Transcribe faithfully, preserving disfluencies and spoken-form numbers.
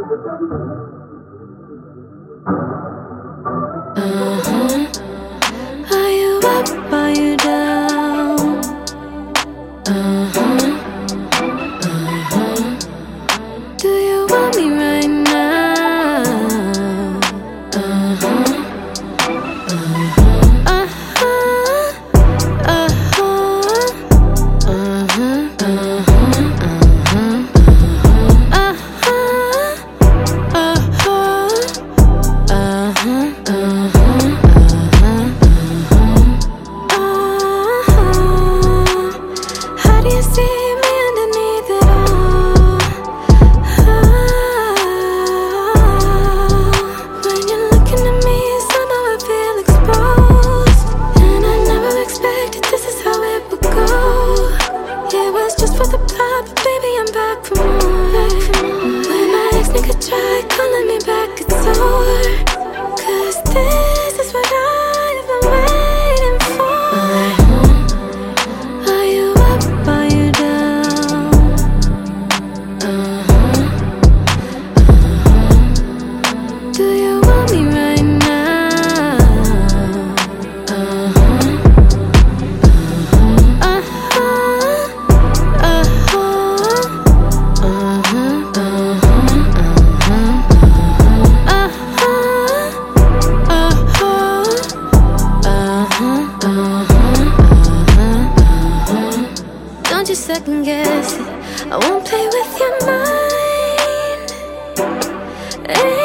Uh-huh. Are you up? Are you down? Uh-huh. Uh-huh. Do you want me right now? Uh-huh. Uh-huh. Uh-huh. Uh-huh. Uh-huh. Just for the plot, but baby, I'm back for more. When my ex nigga tried calling me back, it's over. Cause this is what I've been waiting for. Uh-huh. Are you up? Are you down? Uh-huh. Uh-huh. Do you want me right now? Uh-huh. Don't you second guess it, I won't play with your mind.